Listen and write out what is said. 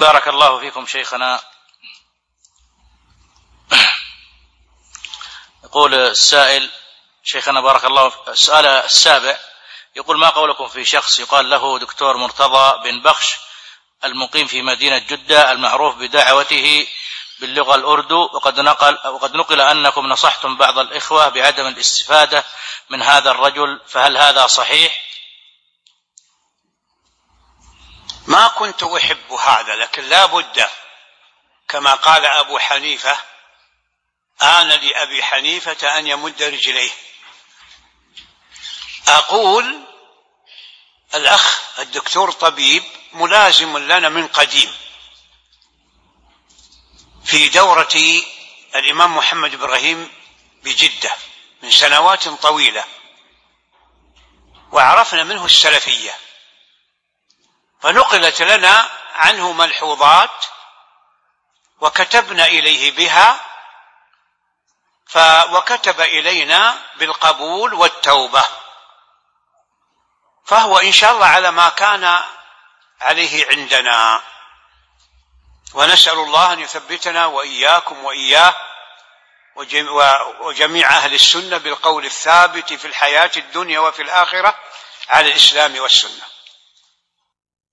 بارك الله فيكم شيخنا. يقول السائل شيخنا بارك الله، السؤال السابع يقول: ما قولكم في شخص يقال له دكتور مرتضى بن بخش المقيم في مدينة جدة المعروف بدعوته باللغة الأردو، وقد نقل أنكم نصحتم بعض الإخوة بعدم الاستفادة من هذا الرجل، فهل هذا صحيح؟ ما كنت أحب هذا، لكن لا بد، كما قال أبو حنيفة: آن لأبي حنيفة أن يمد رجليه. أقول الأخ الدكتور طبيب ملازم لنا من قديم في دورة الإمام محمد إبراهيم بجدة من سنوات طويلة، وعرفنا منه السلفية، فنقلت لنا عنه ملحوظات وكتبنا إليه بها، وكتب إلينا بالقبول والتوبة، فهو إن شاء الله على ما كان عليه عندنا، ونسأل الله أن يثبتنا وإياكم وإياه وجميع أهل السنة بالقول الثابت في الحياة الدنيا وفي الآخرة على الإسلام والسنة.